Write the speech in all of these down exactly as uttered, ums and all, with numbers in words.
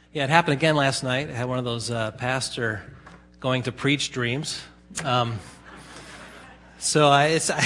Yeah, it happened again last night. I had one of those uh, pastor going to preach dreams. Um, so I, it's I,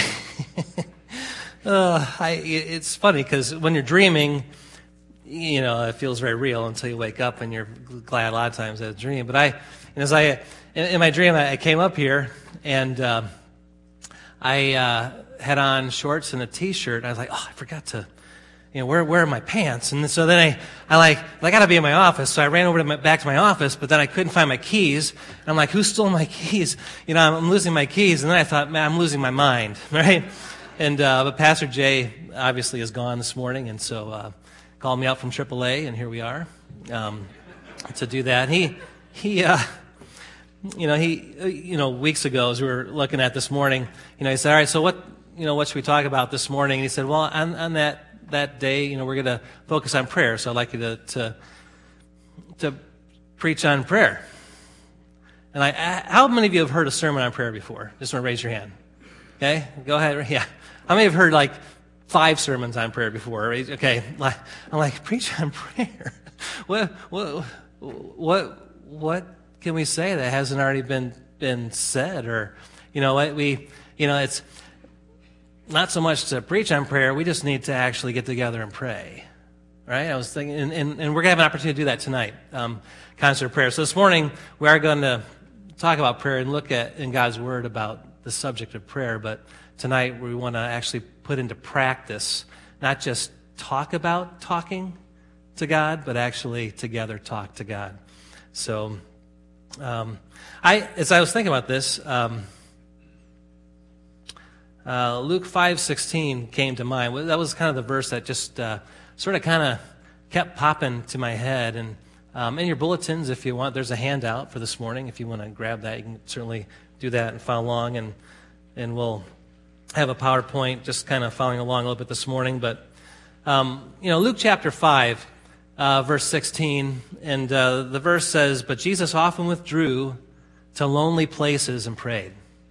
uh, I, it's funny because when you're dreaming, you know, it feels very real until you wake up and you're glad a lot of times that it's a dream. But I, and as I, in, in my dream, I, I came up here and uh, I uh, had on shorts and a T-shirt. And I was like, oh, I forgot to. You know, where where are my pants? And so then I, I like, I got to be in my office. So I ran over to my, back to my office, but then I couldn't find my keys. And I'm like, who stole my keys? You know, I'm, I'm losing my keys. And then I thought, man, I'm losing my mind, right? And uh, but Pastor Jay obviously is gone this morning, and so uh, called me out from triple A, and here we are um, to do that. He he, uh, you know, he you know, weeks ago as we were looking at this morning, you know, he said, all right, so what you know, what should we talk about this morning? And he said, well, on on that. That day, you know, we're going to focus on prayer. So I'd like you to, to to preach on prayer. And I, how many of you have heard a sermon on prayer before? Just want to raise your hand. Okay, go ahead. Yeah, how many have heard like five sermons on prayer before? Okay, I'm like, preach on prayer. What what what what can we say that hasn't already been been said? Or you know what we you know it's. Not so much to preach on prayer, we just need to actually get together and pray, right? I was thinking, and, and, and we're going to have an opportunity to do that tonight, um, concert prayer. So this morning, we are going to talk about prayer and look at in God's Word about the subject of prayer, but tonight we want to actually put into practice, not just talk about talking to God, but actually together talk to God. So, um, I, as I was thinking about this, um, Uh, Luke five sixteen came to mind. That was kind of the verse that just uh, sort of kind of kept popping to my head. And um, in your bulletins, if you want, there's a handout for this morning. If you want to grab that, you can certainly do that and follow along. And and we'll have a PowerPoint just kind of following along a little bit this morning. But, um, you know, Luke chapter five, uh, verse sixteen, and uh, the verse says, "But Jesus often withdrew to lonely places and prayed."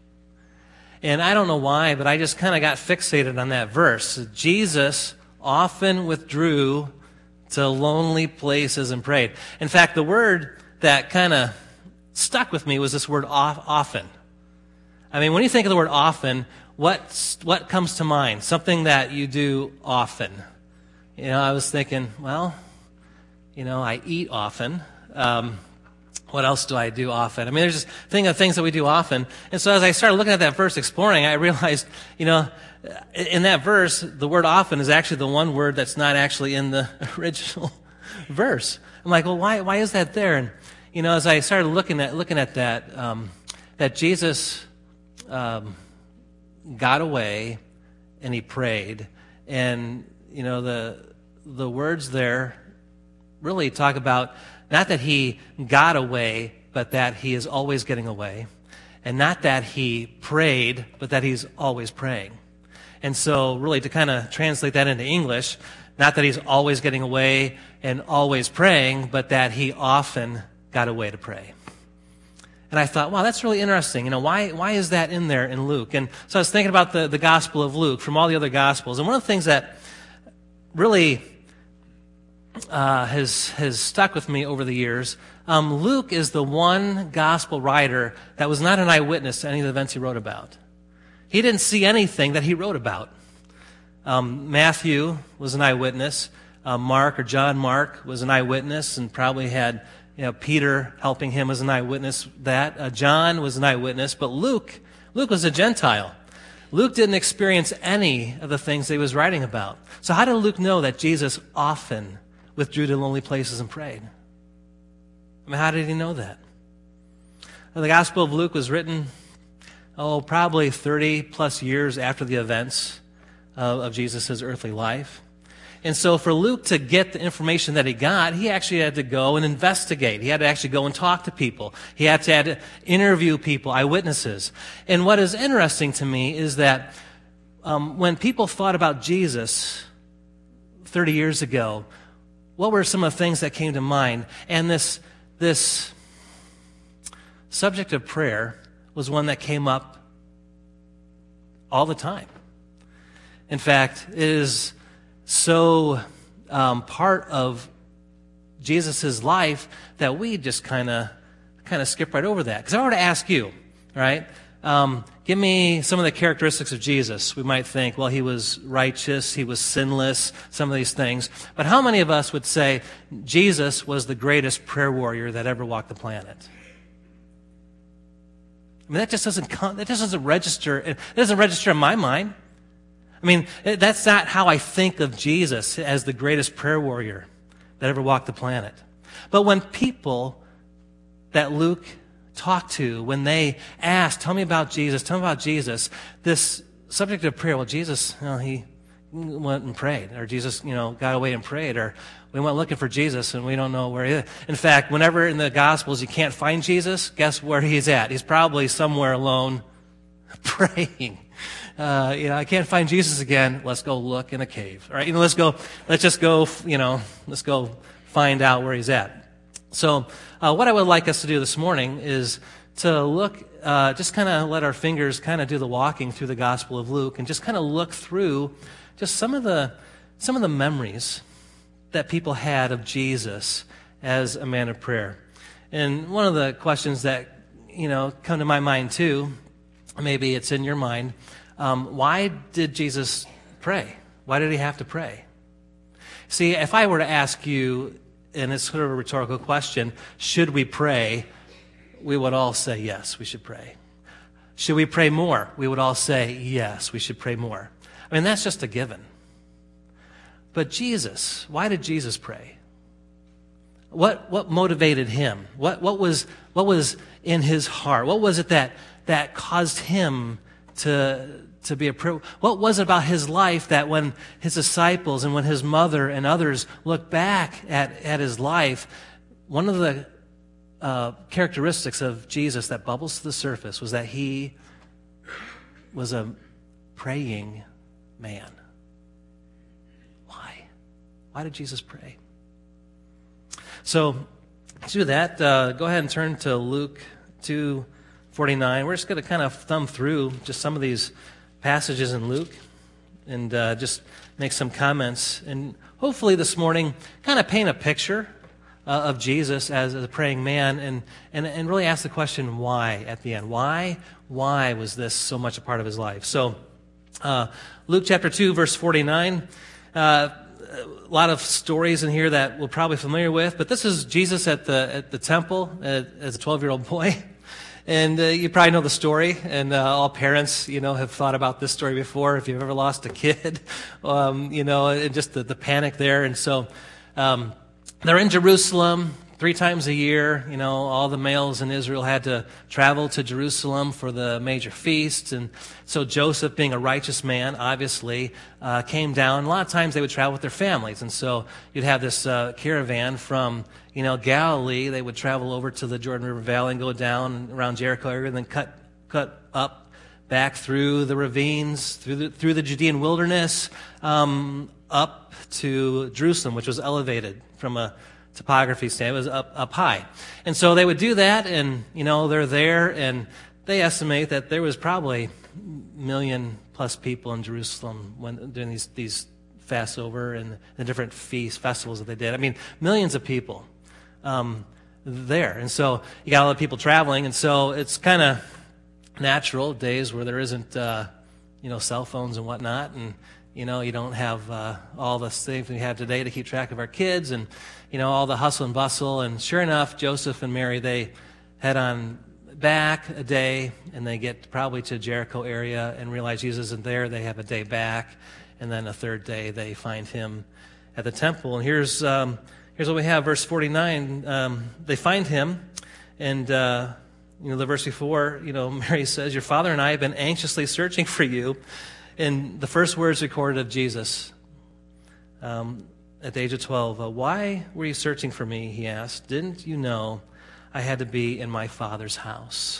And I don't know why, but I just kind of got fixated on that verse. Jesus often withdrew to lonely places and prayed. In fact, the word that kind of stuck with me was this word often. I mean, when you think of the word often, what what comes to mind? Something that you do often. You know, I was thinking, well, you know, I eat often. Um, What else do I do often? I mean, there's just thing of things that we do often. And so as I started looking at that verse, exploring, I realized, you know, in that verse, the word often is actually the one word that's not actually in the original verse. I'm like, well, why why is that there? And, you know, as I started looking at looking at that, um, that Jesus um, got away and he prayed. And, you know, the the words there really talk about not that he got away, but that he is always getting away. And not that he prayed, but that he's always praying. And so really to kind of translate that into English, not that he's always getting away and always praying, but that he often got away to pray. And I thought, wow, that's really interesting. You know, why why is that in there in Luke? And so I was thinking about the, the Gospel of Luke from all the other Gospels. And one of the things that really Uh, has has stuck with me over the years. Um, Luke is the one gospel writer that was not an eyewitness to any of the events he wrote about. He didn't see anything that he wrote about. Um, Matthew was an eyewitness. Uh, Mark or John Mark was an eyewitness and probably had you know, Peter helping him as an eyewitness. That uh, John was an eyewitness, but Luke Luke was a Gentile. Luke didn't experience any of the things that he was writing about. So how did Luke know that Jesus often withdrew to lonely places and prayed? I mean, how did he know that? Well, the Gospel of Luke was written, oh, probably thirty plus years after the events of, of Jesus' earthly life. And so for Luke to get the information that he got, he actually had to go and investigate. He had to actually go and talk to people. He had to, had to interview people, eyewitnesses. And what is interesting to me is that um, when people thought about Jesus thirty years ago, what were some of the things that came to mind? And this this subject of prayer was one that came up all the time. In fact, it is so um, part of Jesus' life that we just kind of kind of skip right over that. Because if I were to ask you, right, um, give me some of the characteristics of Jesus, we might think, well, he was righteous, he was sinless, some of these things. But how many of us would say Jesus was the greatest prayer warrior that ever walked the planet? I mean, that just doesn't come, that just doesn't register. It doesn't register in my mind. I mean, that's not how I think of Jesus as the greatest prayer warrior that ever walked the planet. But when people that Luke talked to, when they asked, tell me about Jesus, tell me about Jesus, this subject of prayer, well, Jesus, you know, he went and prayed, or Jesus, you know, got away and prayed, or we went looking for Jesus and we don't know where he is. In fact, whenever in the Gospels you can't find Jesus, guess where he's at? He's probably somewhere alone praying. Uh, you know, I can't find Jesus again. Let's go look in a cave. All right, you know, let's go. Let's just go. You know, let's go find out where he's at. So, uh, what I would like us to do this morning is to look, uh, just kind of let our fingers kind of do the walking through the Gospel of Luke, and just kind of look through just some of the some of the memories that people had of Jesus as a man of prayer. And one of the questions that, you know, come to my mind too, maybe it's in your mind, um, why did Jesus pray? Why did he have to pray? See, if I were to ask you, and it's sort of a rhetorical question, should we pray? We would all say, yes, we should pray. Should we pray more? We would all say, yes, we should pray more. I mean, that's just a given. But Jesus, why did Jesus pray? What what motivated him? What what was what was in his heart? What was it that that caused him to to be a prayer? What was it about his life that when his disciples and when his mother and others look back at, at his life, one of the uh, characteristics of Jesus that bubbles to the surface was that he was a praying man. Why? Why did Jesus pray? So, to do that, uh, go ahead and turn to Luke two forty-nine. We're just going to kind of thumb through just some of these passages in Luke and uh, just make some comments. And hopefully this morning kind of paint a picture uh, of Jesus as a praying man and, and, and really ask the question why at the end. Why? Why was this so much a part of his life? So, uh, Luke chapter two, verse forty-nine. Uh, a lot of stories in here that we're probably familiar with, but this is Jesus at the at the temple uh, as a twelve-year-old boy. And uh, you probably know the story, and uh, all parents, you know, have thought about this story before. If you've ever lost a kid, um, you know, and just the, the panic there. And so um, they're in Jerusalem three times a year. You know, all the males in Israel had to travel to Jerusalem for the major feasts. And so Joseph, being a righteous man, obviously, uh, came down. A lot of times they would travel with their families. And so you'd have this uh, caravan from, you know, Galilee. They would travel over to the Jordan River Valley and go down around Jericho area and then cut cut up back through the ravines, through the, through the Judean wilderness, um, up to Jerusalem, which was elevated from a topography standpoint. It was up, up high. And so they would do that, and, you know, they're there, and they estimate that there was probably a million plus people in Jerusalem when during these, these Passover and the different feast festivals that they did. I mean, millions of people um, there. And so you got a lot of people traveling, and so it's kind of natural days where there isn't, uh, you know, cell phones and whatnot, and, you know, you don't have uh, all the things we have today to keep track of our kids and, you know, all the hustle and bustle. And sure enough, Joseph and Mary, they head on back a day, and they get probably to Jericho area and realize Jesus isn't there. They have a day back, and then a third day they find him at the temple. And here's um, here's what we have, verse forty-nine. Um, they find him, and uh, you know, the verse before, you know, Mary says, "Your father and I have been anxiously searching for you." And the first words recorded of Jesus um, at the age of twelve, uh, "Why were you searching for me?" he asked. "Didn't you know I had to be in my Father's house?"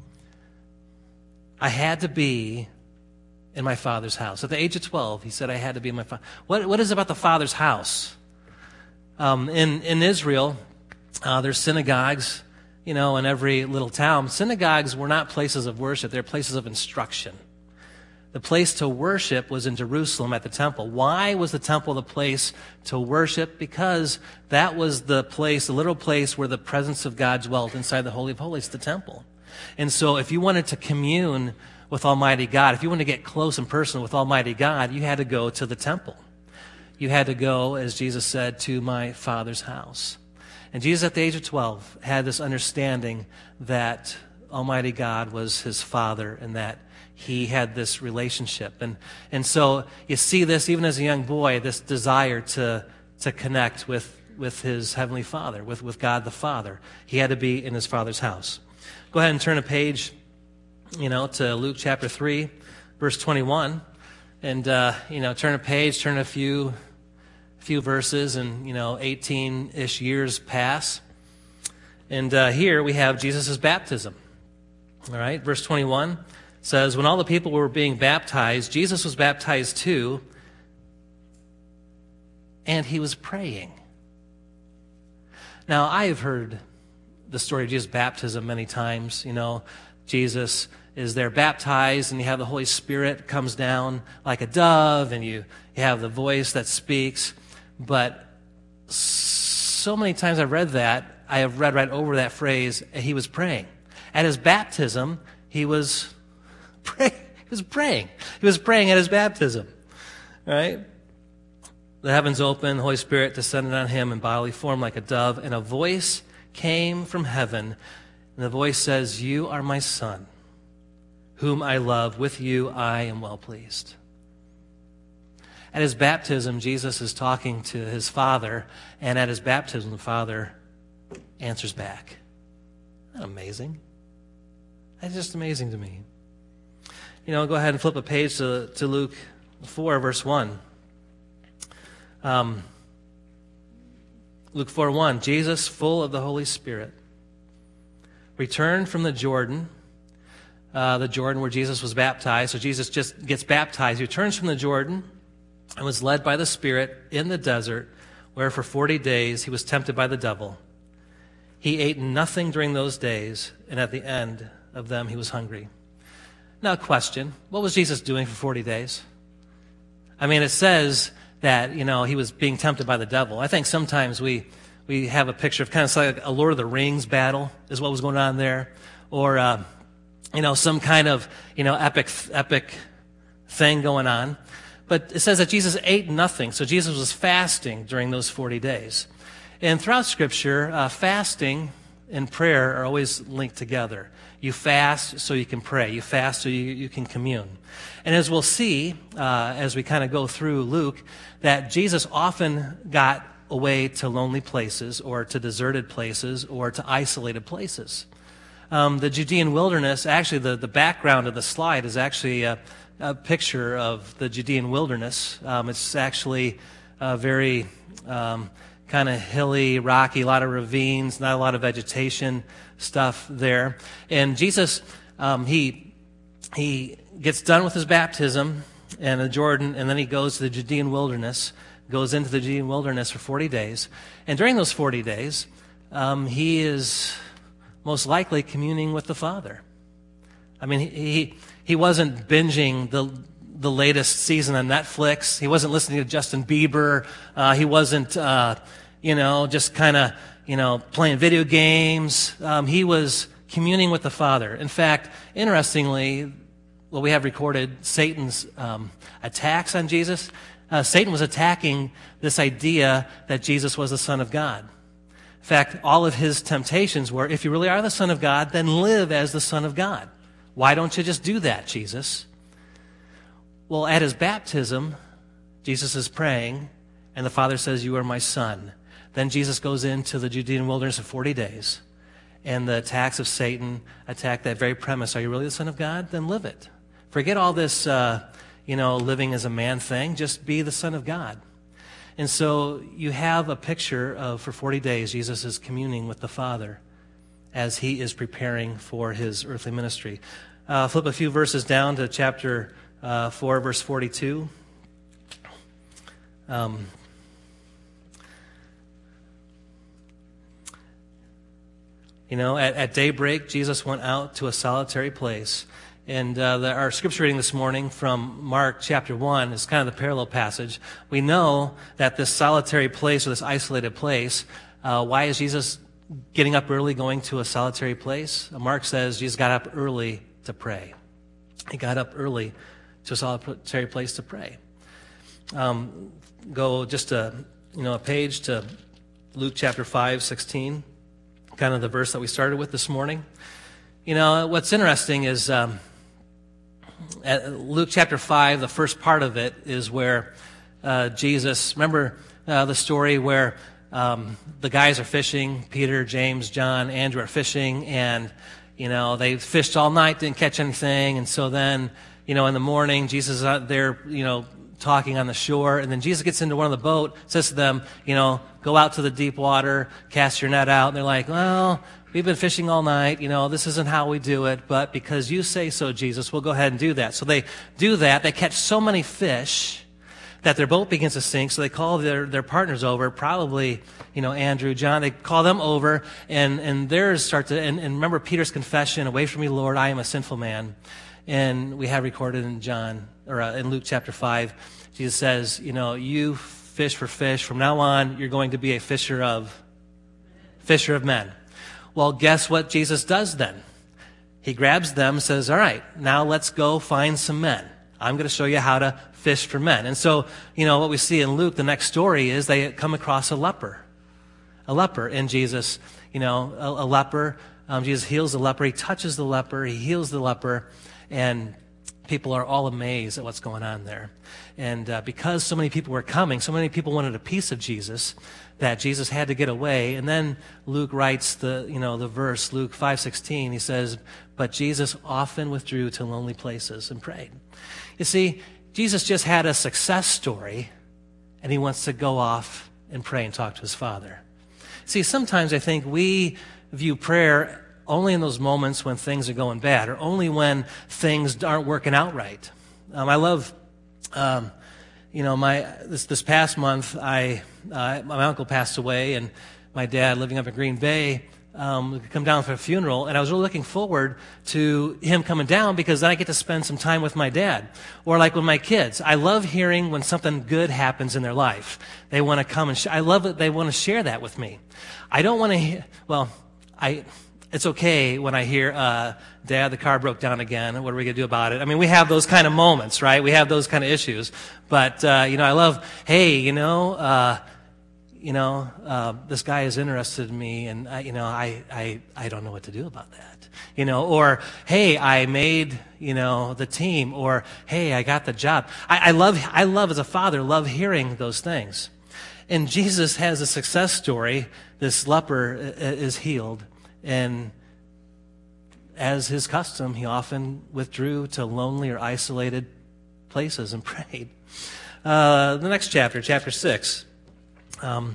I had to be in my Father's house. At the age of twelve, he said, I had to be in my Father. What, what is it about the Father's house? Um, in, in Israel, uh, there's synagogues, you know, in every little town. Synagogues were not places of worship. They're places of instruction. The place to worship was in Jerusalem at the temple. Why was the temple the place to worship? Because that was the place, the literal place where the presence of God dwelt inside the Holy of Holies, the temple. And so if you wanted to commune with Almighty God, if you wanted to get close and personal with Almighty God, you had to go to the temple. You had to go, as Jesus said, to my Father's house. And Jesus, at the age of twelve, had this understanding that Almighty God was his Father and that he had this relationship. And and so you see this, even as a young boy, this desire to to connect with, with his Heavenly Father, with, with God the Father. He had to be in his Father's house. Go ahead and turn a page, you know, to Luke chapter three, verse twenty-one. And, uh, you know, turn a page, turn a few, few verses, and, you know, eighteen-ish years pass. And uh, here we have Jesus' baptism. All right, verse twenty-one says, when all the people were being baptized, Jesus was baptized too, and he was praying. Now, I have heard the story of Jesus' baptism many times. You know, Jesus is there baptized, and you have the Holy Spirit comes down like a dove, and you, you have the voice that speaks. But so many times I've read that, I have read right over that phrase, he was praying. At his baptism, he was praying. He was praying. He was praying at his baptism. Right? The heavens opened, the Holy Spirit descended on him in bodily form like a dove, and a voice came from heaven, and the voice says, you are my Son, whom I love. With you I am well pleased. At his baptism, Jesus is talking to his Father, and at his baptism, the Father answers back. Isn't that amazing? That's just amazing to me. You know, go ahead and flip a page to, to Luke four, verse one. Um, Luke four one, Jesus, full of the Holy Spirit, returned from the Jordan, uh, the Jordan where Jesus was baptized. So Jesus just gets baptized. He returns from the Jordan and was led by the Spirit in the desert, where for forty days he was tempted by the devil. He ate nothing during those days, and at the end of them he was hungry. Now, question, what was Jesus doing for forty days? I mean, it says that, you know, he was being tempted by the devil. I think sometimes we we have a picture of kind of like a Lord of the Rings battle is what was going on there, or uh, you know, some kind of, you know, epic epic thing going on. But it says that Jesus ate nothing, so Jesus was fasting during those forty days. And throughout Scripture, uh, fasting and prayer are always linked together. You fast so you can pray. You fast so you, you can commune. And as we'll see, uh, as we kind of go through Luke, that Jesus often got away to lonely places or to deserted places or to isolated places. Um, the Judean wilderness, actually the, the background of the slide is actually a, a picture of the Judean wilderness. Um, it's actually a very um, kind of hilly, rocky, a lot of ravines, not a lot of vegetation stuff there. And Jesus, um, he he gets done with his baptism in the Jordan, and then he goes to the Judean wilderness, goes into the Judean wilderness for forty days. And during those forty days, um, he is most likely communing with the Father. I mean, he he, he wasn't binging the the latest season on Netflix. He wasn't listening to Justin Bieber. Uh, he wasn't, uh, you know, just kind of, you know, playing video games. Um, he was communing with the Father. In fact, interestingly, what we have recorded, Satan's um, attacks on Jesus, uh, Satan was attacking this idea that Jesus was the Son of God. In fact, all of his temptations were, if you really are the Son of God, then live as the Son of God. Why don't you just do that, Jesus? Well, at his baptism, Jesus is praying, and the Father says, you are my Son. Then Jesus goes into the Judean wilderness for forty days, and the attacks of Satan attack that very premise. Are you really the Son of God? Then live it. Forget all this, uh, you know, living as a man thing. Just be the Son of God. And so you have a picture of, for forty days, Jesus is communing with the Father as he is preparing for his earthly ministry. Uh, flip a few verses down to chapter uh, four, verse forty-two. Um, you know, at, at daybreak, Jesus went out to a solitary place, And uh, the, our scripture reading this morning from Mark chapter one is kind of the parallel passage. We know that this solitary place or this isolated place, uh, why is Jesus getting up early, going to a solitary place? Mark says Jesus got up early to pray. He got up early to a solitary place to pray. Um, go just a, you know, a page to Luke chapter five, sixteen, kind of the verse that we started with this morning. You know, what's interesting is um, at Luke chapter five, the first part of it is where uh, Jesus, remember uh, the story where um, the guys are fishing, Peter, James, John, Andrew are fishing, and, you know, they fished all night, didn't catch anything, and so then, you know, in the morning, Jesus is out there, you know, talking on the shore, and then Jesus gets into one of the boat, says to them, you know, go out to the deep water, cast your net out, and they're like, well, we've been fishing all night, you know, this isn't how we do it, but because you say so, Jesus, we'll go ahead and do that. So they do that. They catch so many fish that their boat begins to sink, so they call their, their partners over, probably, you know, Andrew, John, they call them over, and, and theirs start to, and, and remember Peter's confession, away from me, Lord, I am a sinful man. And we have recorded in John, or uh, in Luke chapter five, Jesus says, you know, you fish for fish. From now on, you're going to be a fisher of, fisher of men. Well, guess what Jesus does then? He grabs them and says, all right, now let's go find some men. I'm going to show you how to fish for men. And so, you know, what we see in Luke, the next story is they come across a leper. A leper. And Jesus, you know, a, a leper, um, Jesus heals the leper. He touches the leper. He heals the leper. And people are all amazed at what's going on there. And uh, because so many people were coming, so many people wanted a piece of Jesus, that Jesus had to get away. And then Luke writes the, you know, the verse, Luke five sixteen, he says, but Jesus often withdrew to lonely places and prayed. You see, Jesus just had a success story, and he wants to go off and pray and talk to his Father. See, sometimes I think we view prayer only in those moments when things are going bad, or only when things aren't working out right. Um, I love, um, you know, my this this past month, I uh, my uncle passed away, and my dad, living up in Green Bay, um, would come down for a funeral, and I was really looking forward to him coming down because then I get to spend some time with my dad, or like with my kids. I love hearing when something good happens in their life. They want to come and sh- I love that they want to share that with me. I don't want to hear. Well, I. It's okay when I hear, uh, Dad, the car broke down again. What are we going to do about it? I mean, we have those kind of moments, right? We have those kind of issues. But, uh, you know, I love, hey, you know, uh, you know, uh, this guy is interested in me, and, I, you know, I, I, I don't know what to do about that. You know, or, hey, I made, you know, the team, or, hey, I got the job. I, I love, I love as a father, love hearing those things. And Jesus has a success story. This leper is healed. And as his custom, he often withdrew to lonely or isolated places and prayed. Uh, the next chapter, chapter six, um,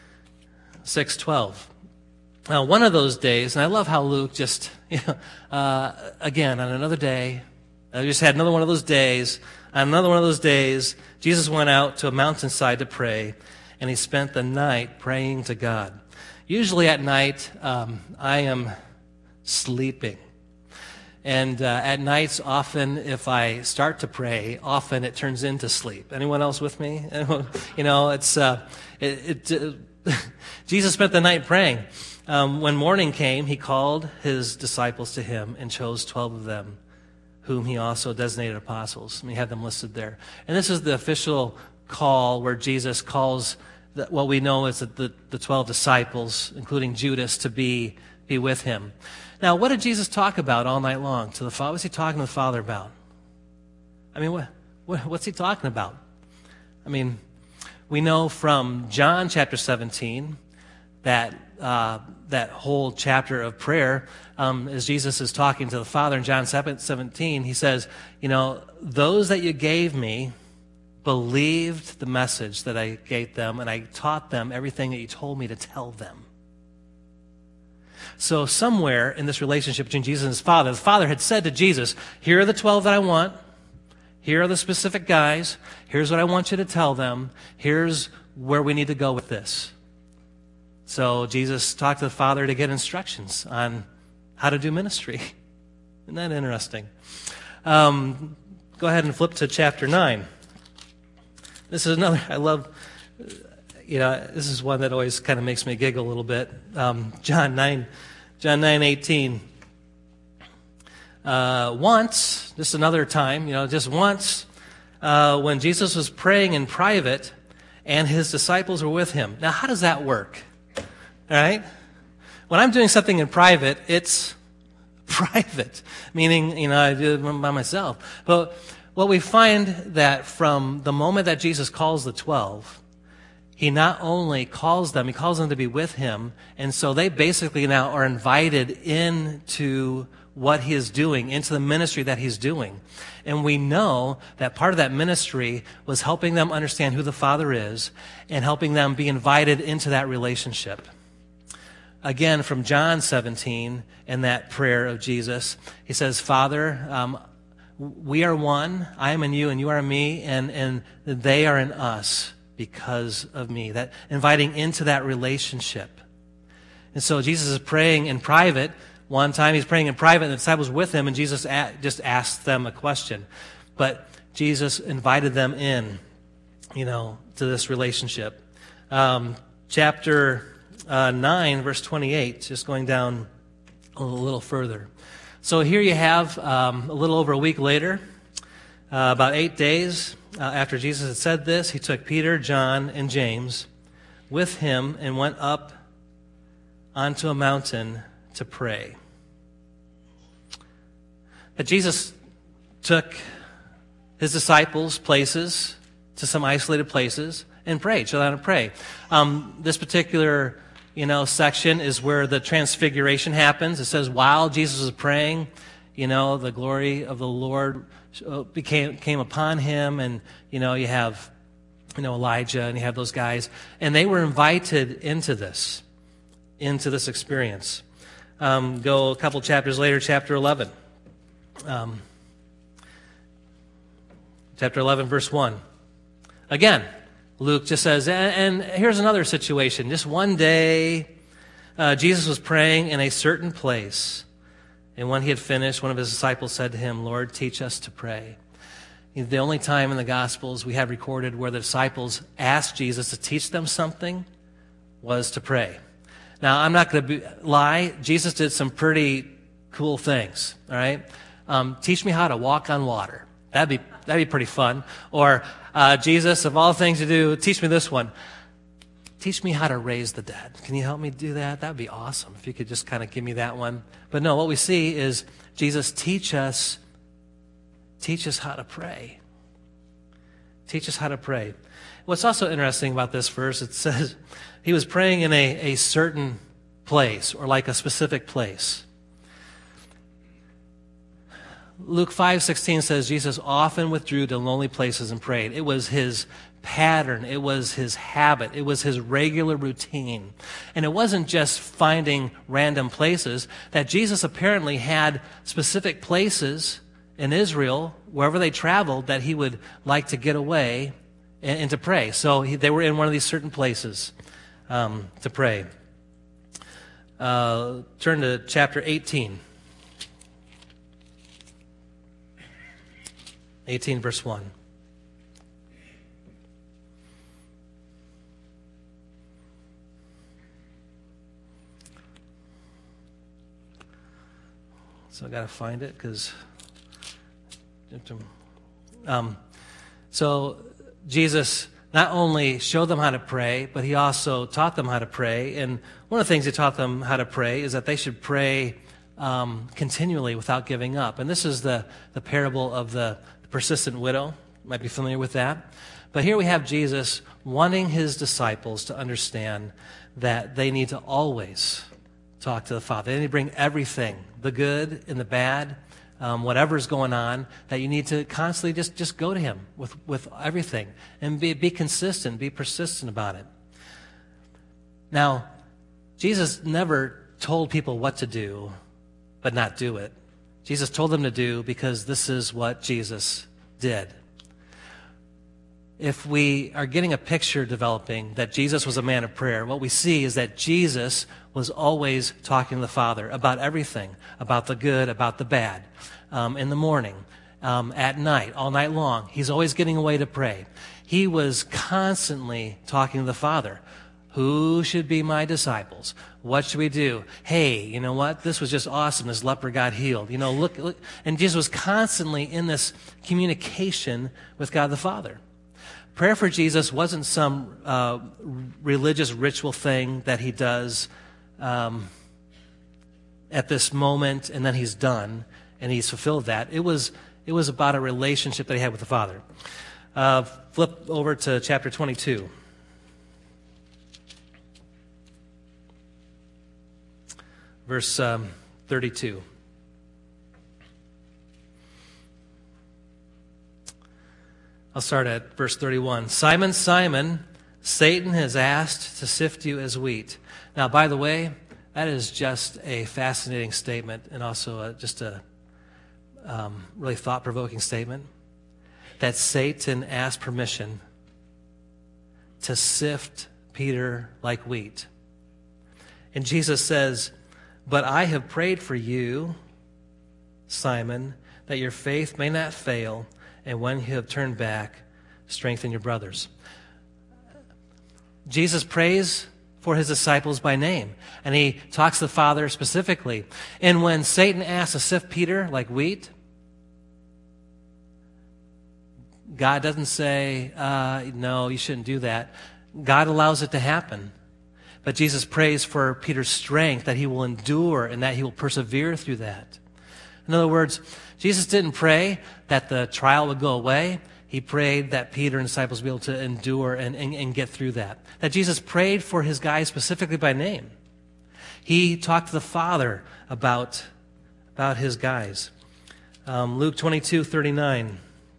six twelve. Now, one of those days, and I love how Luke just, you know, uh, again, on another day, I just had another one of those days. On another one of those days, Jesus went out to a mountainside to pray, and he spent the night praying to God. Usually at night, um, I am sleeping. And uh, at nights, often, if I start to pray, often it turns into sleep. Anyone else with me? You know, it's uh, it. it uh, Jesus spent the night praying. Um, when morning came, he called his disciples to him and chose twelve of them, whom he also designated apostles. And he had them listed there. And this is the official call where Jesus calls the, what we know as the, the, the twelve disciples, including Judas, to be, be with him. Now, what did Jesus talk about all night long to the Father? What's he talking to the Father about? I mean, what, what, what's he talking about? I mean, we know from John chapter seventeen that uh, that whole chapter of prayer, um, as Jesus is talking to the Father in John seventeen, he says, you know, those that you gave me believed the message that I gave them, and I taught them everything that you told me to tell them. So somewhere in this relationship between Jesus and his Father, the Father had said to Jesus, here are the twelve that I want. Here are the specific guys. Here's what I want you to tell them. Here's where we need to go with this. So Jesus talked to the Father to get instructions on how to do ministry. Isn't that interesting? Um, go ahead and flip to chapter nine. This is another, I love, you know, this is one that always kind of makes me giggle a little bit. Um, John nine, John nine eighteen. Uh, once, just another time, you know, just once, uh, when Jesus was praying in private and his disciples were with him. Now, how does that work? All right? When I'm doing something in private, it's private, meaning, you know, I do it by myself. But what we find that from the moment that Jesus calls the twelve, he not only calls them, he calls them to be with him, and so they basically now are invited into what he is doing, into the ministry that he's doing. And we know that part of that ministry was helping them understand who the Father is and helping them be invited into that relationship. Again, from John seventeen, in that prayer of Jesus, he says, Father, um, we are one, I am in you and you are in me, and, and they are in us because of me. That inviting into that relationship. And so Jesus is praying in private. One time he's praying in private and the disciples with him, and Jesus a- just asked them a question. But Jesus invited them in, you know, to this relationship. Um, chapter uh, nine, verse twenty-eight, just going down a little further. So here you have, um, a little over a week later, uh, about eight days uh, after Jesus had said this, he took Peter, John, and James with him and went up onto a mountain to pray. But Jesus took his disciples places, to some isolated places, and prayed, showed them how to pray. Um, this particular, you know, section is where the transfiguration happens. It says, while Jesus was praying, you know, the glory of the Lord became came upon him, and, you know, you have, you know, Elijah, and you have those guys, and they were invited into this, into this experience. Um, go a couple chapters later, chapter eleven. Um, chapter eleven, verse one. Again, Luke just says, and, and here's another situation. Just one day, uh, Jesus was praying in a certain place. And when he had finished, one of his disciples said to him, Lord, teach us to pray. The only time in the Gospels we have recorded where the disciples asked Jesus to teach them something was to pray. Now, I'm not going to lie. Jesus did some pretty cool things, all right? Um, teach me how to walk on water. That'd be that'd be pretty fun. Or, uh, Jesus, of all things to do, teach me this one. Teach me how to raise the dead. Can you help me do that? That would be awesome if you could just kind of give me that one. But no, what we see is Jesus teach us, teach us how to pray. Teach us how to pray. What's also interesting about this verse, it says he was praying in a, a certain place, or like a specific place. Luke five sixteen says Jesus often withdrew to lonely places and prayed. It was his pattern. It was his habit. It was his regular routine. And it wasn't just finding random places. That Jesus apparently had specific places in Israel, wherever they traveled, that he would like to get away and, and to pray. So he, they were in one of these certain places um, to pray. Uh, turn to chapter eighteen. eighteen, verse one. So I got to find it because. Um, so Jesus not only showed them how to pray, but he also taught them how to pray. And one of the things he taught them how to pray is that they should pray um, continually without giving up. And this is the, the parable of the persistent widow. You might be familiar with that. But here we have Jesus wanting his disciples to understand that they need to always talk to the Father. They need to bring everything, the good and the bad, um, whatever's going on, that you need to constantly just, just go to him with, with everything and be, be consistent, be persistent about it. Now, Jesus never told people what to do, but not do it. Jesus told them to do because this is what Jesus did. if we are getting a picture developing that Jesus was a man of prayer, what we see is that Jesus was always talking to the Father about everything, about the good, about the bad, um, in the morning, um, at night, all night long. He's always getting away to pray. He was constantly talking to the Father. Who should be my disciples? What should we do? Hey, you know what? This was just awesome. This leper got healed. You know, look, look. And Jesus was constantly in this communication with God the Father. Prayer for Jesus wasn't some uh, religious ritual thing that he does um, at this moment, and then he's done, and he's fulfilled that. It was it was about a relationship that he had with the Father. Uh, flip over to chapter twenty-two. Verse um, thirty-two. I'll start at verse thirty-one. Simon, Simon, Satan has asked to sift you as wheat. Now, by the way, that is just a fascinating statement and also a, just a um, really thought-provoking statement. That Satan asked permission to sift Peter like wheat. And Jesus says, but I have prayed for you, Simon, that your faith may not fail, and when you have turned back, strengthen your brothers. Jesus prays for his disciples by name, and he talks to the Father specifically. And when Satan asks to sift Peter like wheat, God doesn't say, uh, no, you shouldn't do that. God allows it to happen. But Jesus prays for Peter's strength, that he will endure and that he will persevere through that. In other words, Jesus didn't pray that the trial would go away. He prayed that Peter and disciples would be able to endure and, and, and get through that. That Jesus prayed for his guys specifically by name. He talked to the Father about, about his guys. Um, Luke twenty-two thirty-nine.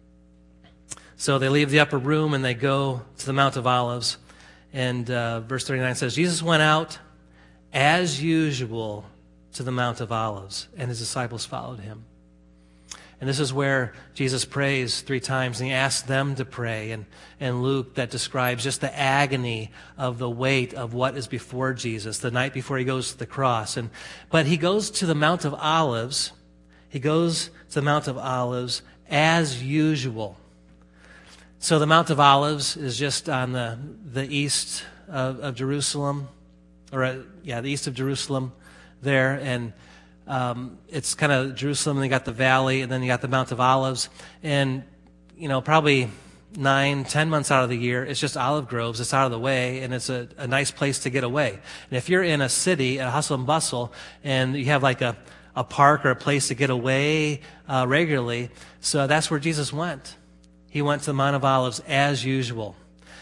So they leave the upper room and they go to the Mount of Olives. And uh, verse thirty-nine says, Jesus went out as usual to the Mount of Olives, and his disciples followed him. And this is where Jesus prays three times, and he asks them to pray. And, and Luke, that describes just the agony of the weight of what is before Jesus, the night before he goes to the cross. And But he goes to the Mount of Olives. He goes to the Mount of Olives as usual. So the Mount of Olives is just on the, the east of, of Jerusalem, or uh, yeah, the east of Jerusalem there. And um, it's kind of Jerusalem, and you got the valley, and then you got the Mount of Olives. And, you know, probably nine, ten months out of the year, it's just olive groves. It's out of the way, and it's a, a nice place to get away. And if you're in a city, a hustle and bustle, and you have like a, a park or a place to get away uh, regularly, so that's where Jesus went. He went to the Mount of Olives as usual.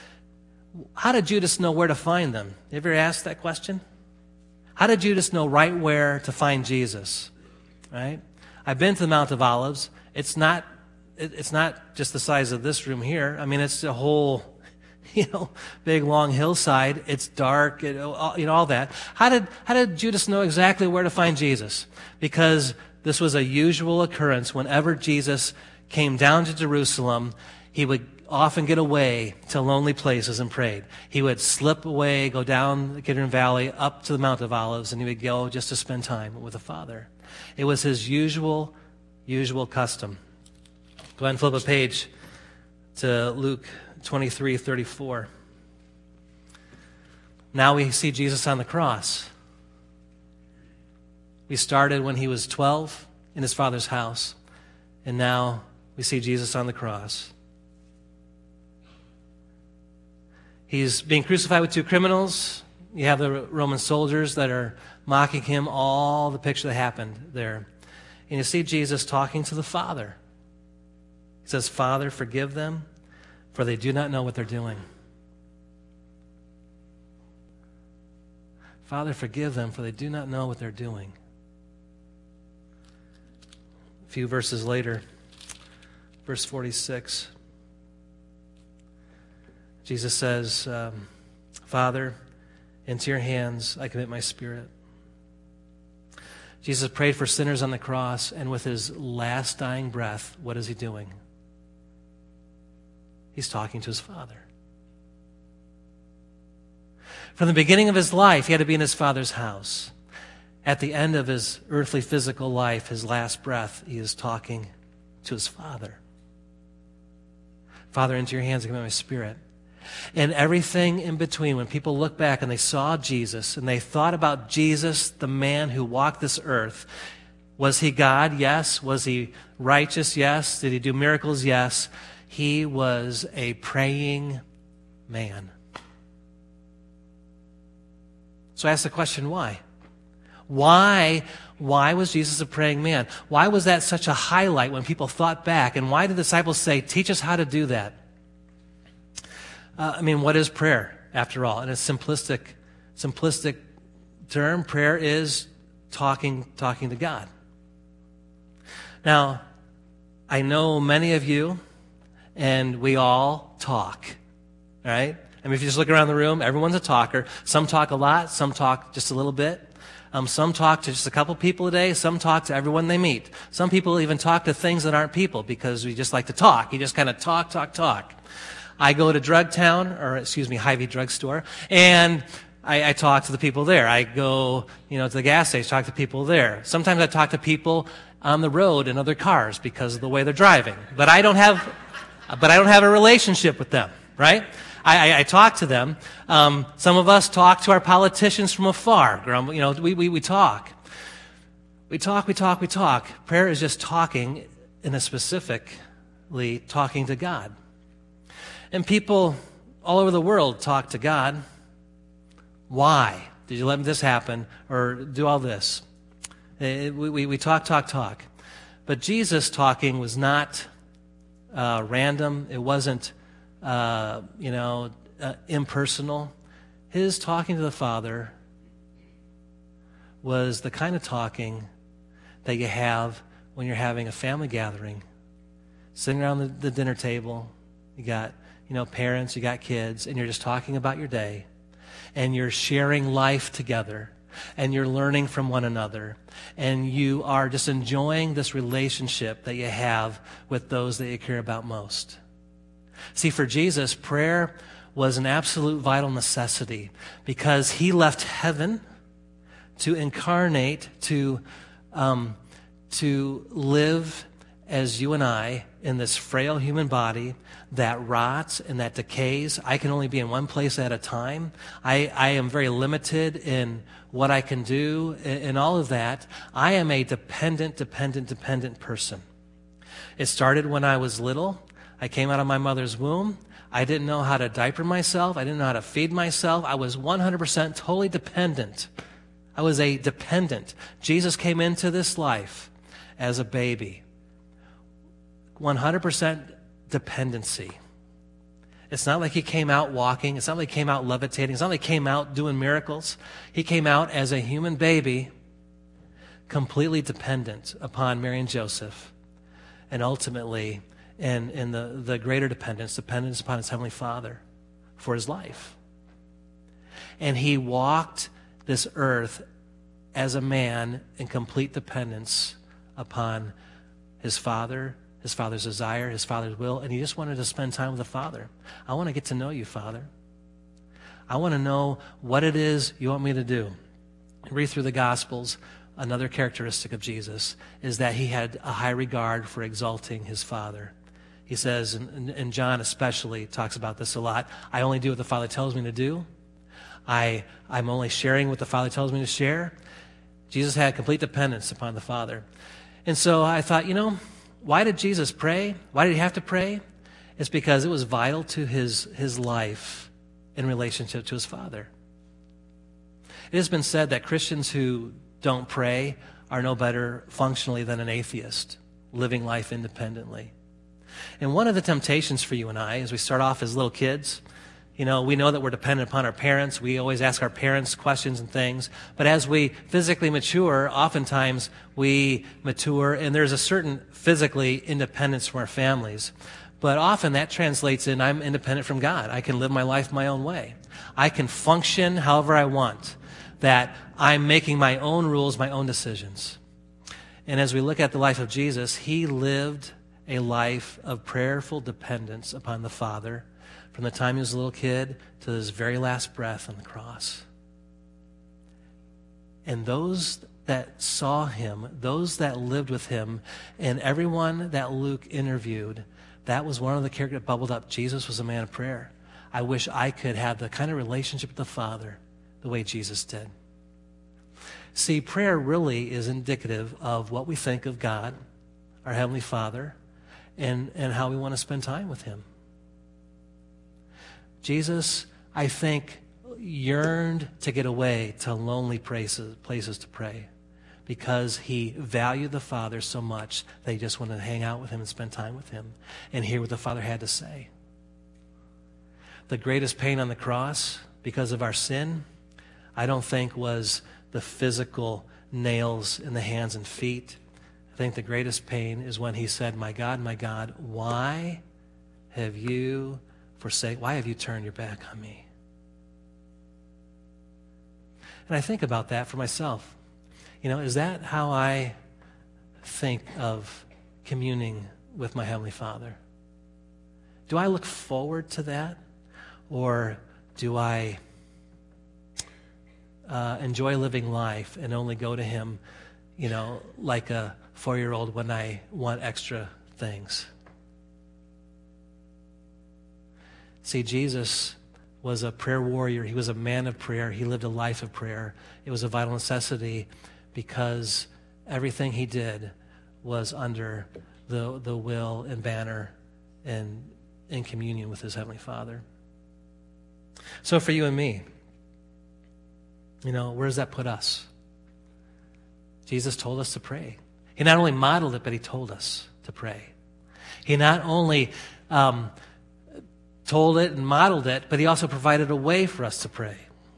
How did Judas know where to find them? You ever asked that question? How did Judas know right where to find Jesus? Right? I've been to the Mount of Olives. It's not, it, it's not just the size of this room here. I mean, it's a whole, you know, big long hillside. It's dark, it, you know, all that. How did how did Judas know exactly where to find Jesus? Because this was a usual occurrence. Whenever Jesus came down to Jerusalem, he would often get away to lonely places and prayed. He would slip away, go down the Kidron Valley, up to the Mount of Olives, and he would go just to spend time with the Father. It was his usual, usual custom. Go ahead and flip a page to Luke twenty-three thirty-four. Now we see Jesus on the cross. We started when he was twelve in his Father's house, and now we see Jesus on the cross. He's being crucified with two criminals. You have the Roman soldiers that are mocking him, all the picture that happened there. And you see Jesus talking to the Father. He says, Father, forgive them, for they do not know what they're doing. Father, forgive them, for they do not know what they're doing. A few verses later, verse forty-six, Jesus says, um, Father, into your hands I commit my spirit. Jesus prayed for sinners on the cross, and with his last dying breath, what is he doing? He's talking to his Father. From the beginning of his life, he had to be in his Father's house. At the end of his earthly physical life, his last breath, he is talking to his Father. Father, into your hands I commit my spirit. And everything in between, when people look back and they saw Jesus and they thought about Jesus, the man who walked this earth, was he God? Yes. Was he righteous? Yes. Did he do miracles? Yes. He was a praying man. So I ask the question, why? Why, why was Jesus a praying man? Why was that such a highlight when people thought back? And why did the disciples say, teach us how to do that? Uh, I mean, what is prayer, after all? In a simplistic, simplistic term, prayer is talking, talking to God. Now, I know many of you, and we all talk, right? I mean, if you just look around the room, everyone's a talker. Some talk a lot, some talk just a little bit. Um, some talk to just a couple people a day. Some talk to everyone they meet. Some people even talk to things that aren't people because we just like to talk. You just kind of talk, talk, talk. I go to Drug Town, or excuse me, Hy-Vee drugstore, and I, I talk to the people there. I go, you know, to the gas station, talk to people there. Sometimes I talk to people on the road in other cars because of the way they're driving. But I don't have, but I don't have a relationship with them, right? I, I, I talk to them. Um, some of us talk to our politicians from afar. You know, we, we, we talk. We talk, we talk, we talk. Prayer is just talking, in a specifically talking to God. And people all over the world talk to God. Why? Did you let this happen or do all this? We, we, we talk, talk, talk. But Jesus talking was not uh, random. It wasn't, uh, you know, uh, impersonal. His talking to the Father was the kind of talking that you have when you're having a family gathering, sitting around the, the dinner table. You got, you know, parents, you got kids, and you're just talking about your day, and you're sharing life together, and you're learning from one another, and you are just enjoying this relationship that you have with those that you care about most. See, for Jesus, prayer was an absolute vital necessity because he left heaven to incarnate, to um, to live as you and I in this frail human body that rots and that decays. I can only be in one place at a time. I, I am very limited in what I can do and all of that. I am a dependent, dependent, dependent person. It started when I was little. I came out of my mother's womb. I didn't know how to diaper myself. I didn't know how to feed myself. I was one hundred percent totally dependent. I was a dependent. Jesus came into this life as a baby. one hundred percent dependency. It's not like he came out walking. It's not like he came out levitating. It's not like he came out doing miracles. He came out as a human baby, completely dependent upon Mary and Joseph, and ultimately in, in the, the greater dependence, dependence upon his Heavenly Father for his life. And he walked this earth as a man in complete dependence upon his Father, his Father's desire, his Father's will, and he just wanted to spend time with the Father. I want to get to know you, Father. I want to know what it is you want me to do. Read through the Gospels. Another characteristic of Jesus is that he had a high regard for exalting his Father. He says, and, and John especially talks about this a lot, I only do what the Father tells me to do. I, I'm only sharing what the Father tells me to share. Jesus had complete dependence upon the Father. And so I thought, you know, why did Jesus pray? Why did he have to pray? It's because it was vital to his, his life in relationship to his Father. It has been said that Christians who don't pray are no better functionally than an atheist, living life independently. And one of the temptations for you and I, as we start off as little kids, you know, we know that we're dependent upon our parents. We always ask our parents questions and things. But as we physically mature, oftentimes we mature, and there's a certain physically independence from our families. But often that translates in, I'm independent from God. I can live my life my own way. I can function however I want. That I'm making my own rules, my own decisions. And as we look at the life of Jesus, he lived a life of prayerful dependence upon the Father from the time he was a little kid to his very last breath on the cross. And those that saw him, those that lived with him, and everyone that Luke interviewed, that was one of the characters that bubbled up. Jesus was a man of prayer. I wish I could have the kind of relationship with the Father the way Jesus did. See, prayer really is indicative of what we think of God, our Heavenly Father, and, and how we want to spend time with him. Jesus, I think, yearned to get away to lonely places, places to pray because he valued the Father so much that he just wanted to hang out with him and spend time with him and hear what the Father had to say. The greatest pain on the cross because of our sin, I don't think was the physical nails in the hands and feet. I think the greatest pain is when he said, "My God, my God, why have you forsaken, why have you turned your back on me?" And I think about that for myself. You know, is that how I think of communing with my Heavenly Father? Do I look forward to that? Or do I uh, enjoy living life and only go to him, you know, like a four-year-old when I want extra things? See, Jesus was a prayer warrior. He was a man of prayer. He lived a life of prayer. It was a vital necessity because everything he did was under the, the will and banner and in communion with his Heavenly Father. So for you and me, you know, where does that put us? Jesus told us to pray. He not only modeled it, but he told us to pray. He not only um, told it and modeled it, but he also provided a way for us to pray.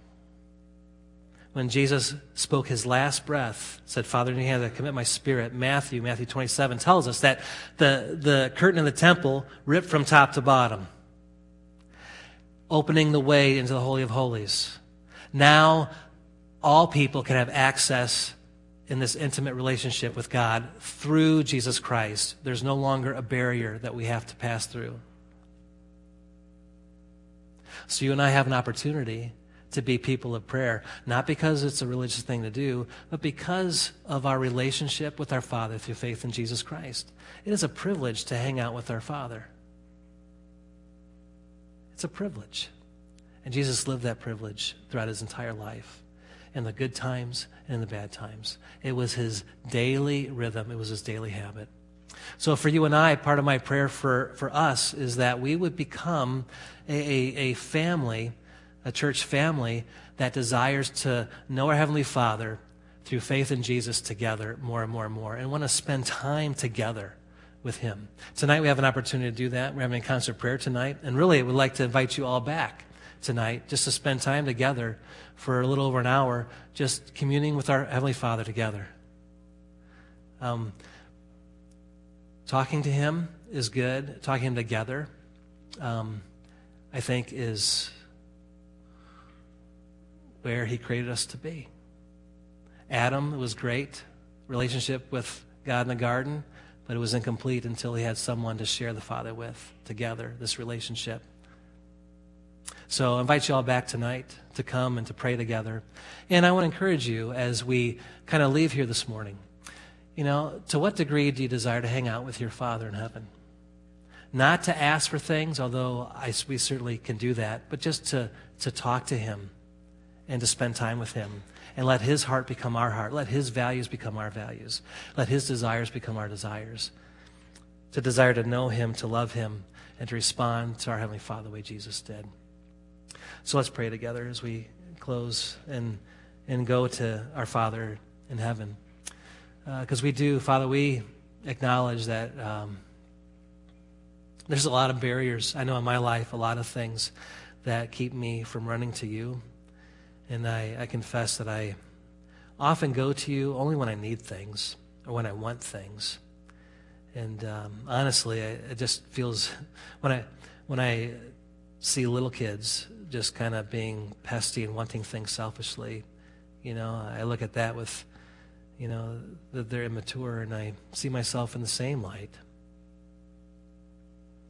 When Jesus spoke his last breath, said, "Father, in your hands I commit my spirit," Matthew, Matthew twenty-seven tells us that the, the curtain in the temple ripped from top to bottom, opening the way into the Holy of Holies. Now, all people can have access in this intimate relationship with God through Jesus Christ. There's no longer a barrier that we have to pass through. So you and I have an opportunity to be people of prayer, not because it's a religious thing to do, but because of our relationship with our Father through faith in Jesus Christ. It is a privilege to hang out with our Father. It's a privilege. And Jesus lived that privilege throughout his entire life, in the good times and in the bad times. It was his daily rhythm. It was his daily habit. So for you and I, part of my prayer for, for us is that we would become a, a, a family, a church family that desires to know our Heavenly Father through faith in Jesus together more and more and more, and want to spend time together with him. Tonight we have an opportunity to do that. We're having a concert prayer tonight, and really I would like to invite you all back tonight just to spend time together for a little over an hour, just communing with our Heavenly Father together. Um, talking to him is good. Talking to him together, um, I think, is where he created us to be. Adam, it was great, relationship with God in the garden, but it was incomplete until he had someone to share the Father with together, this relationship. So I invite you all back tonight to come and to pray together. And I want to encourage you as we kind of leave here this morning, you know, to what degree do you desire to hang out with your Father in heaven? Not to ask for things, although I, we certainly can do that, but just to, to talk to him and to spend time with him and let his heart become our heart. Let his values become our values. Let his desires become our desires. To desire to know him, to love him, and to respond to our Heavenly Father the way Jesus did. So let's pray together as we close and, and go to our Father in heaven. Because uh, we do, Father, we acknowledge that um, there's a lot of barriers. I know in my life, a lot of things that keep me from running to you. And I, I confess that I often go to you only when I need things or when I want things. And um, honestly, I, it just feels, when I when I see little kids just kind of being pesty and wanting things selfishly, you know, I look at that with, you know, that they're immature, and I see myself in the same light.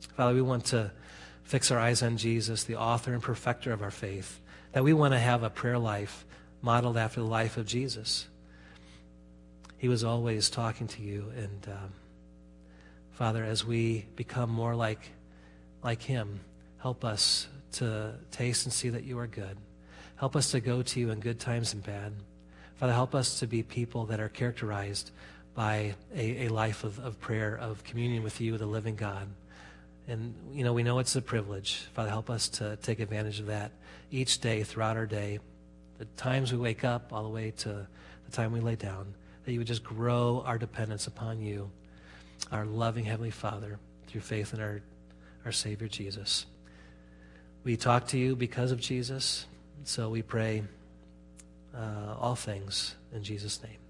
Father, we want to fix our eyes on Jesus, the author and perfecter of our faith, that we want to have a prayer life modeled after the life of Jesus. He was always talking to you, and um, Father, as we become more like, like him, help us to taste and see that you are good. Help us to go to you in good times and bad. Father, help us to be people that are characterized by a, a life of, of prayer, of communion with you, the living God. And, you know, we know it's a privilege. Father, help us to take advantage of that each day, throughout our day, the times we wake up all the way to the time we lay down, that you would just grow our dependence upon you, our loving Heavenly Father, through faith in our, our Savior Jesus. We talk to you because of Jesus, so we pray uh, all things in Jesus' name.